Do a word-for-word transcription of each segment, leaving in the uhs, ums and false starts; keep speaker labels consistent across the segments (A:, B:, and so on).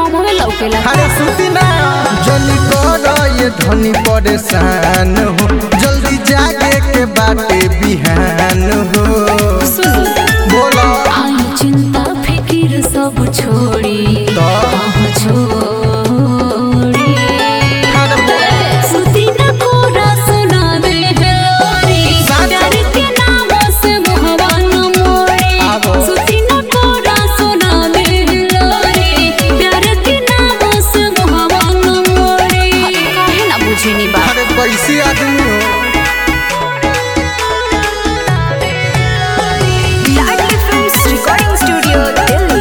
A: काम में लौकेला।
B: अरे सुती ना जल्दी कर ये धनी परेशान हो, जल्दी जागे के बाटे बिहान हो।
A: सुन
B: बोला
A: आई चिंता फिकिर सब छोड़ी
B: तो
A: छोड़ी सुती न कोरा सुना दे हेलोरी प्यार के नाम से मुहवा न मोड़ी। सुती न कोरा सुना दे हेलोरी प्यार के नाम से मुहवा न मोड़ी। काहे ना बुझेनी बात।
B: अरे कैसी आदमी हो।
A: Ladli films recording studio Delhi.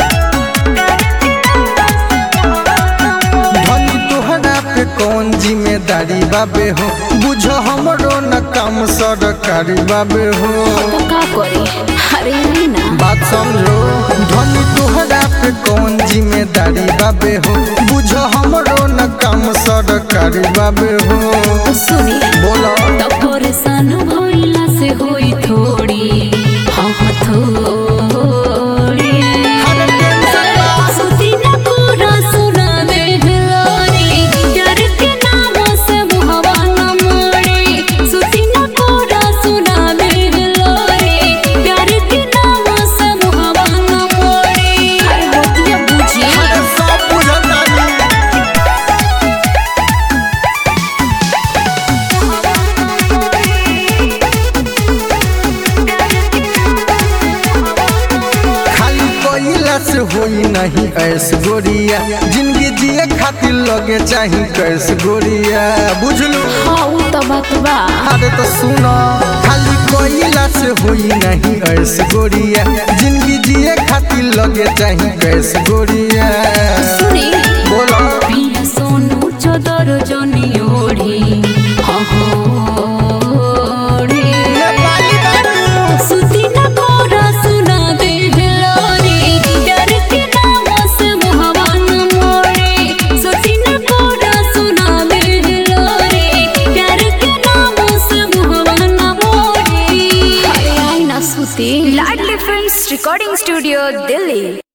B: धनी तोहरा पे कौन जिम्मेदारी बाबे हो, बुझो हमरो न काम सरकारी बाबे हो।
A: तो का करी अरे नहीं ना
B: बात समझो धनी तोहरा पे कौन जिम्मेदारी बाबे हो, बुझो हमरो न काम सरकारी बाबे हो।
A: तो सुनी
B: बोला
A: तो परेशान भइला से होई थोड़ी हाँ हाँ थोड़ी।
B: अरे टेंशन बा।
A: सुती न कोरा सुना दे हेलोरी प्यार के नाम से मुहवा न मोड़ी। सुती न कोरा सुना दे हेलोरी प्यार के नाम से मुहवा न मोड़ी। अरे होतिया बुझी
B: अरे सब बुझता नहीं। खाली कोयला से होई नहीं ऐस गोरिया, जिंदगी जिए खातिर लगे चाही कैस गोरिया। बुझलू
A: हाँ उ तो बात बा।
B: अरे तो सुनो खाली कोयला से होई नहीं ऐस गोरिया, जिंदगी जिए खातिर लगे चाही कैस गोरिया।
A: सुनी
B: बोला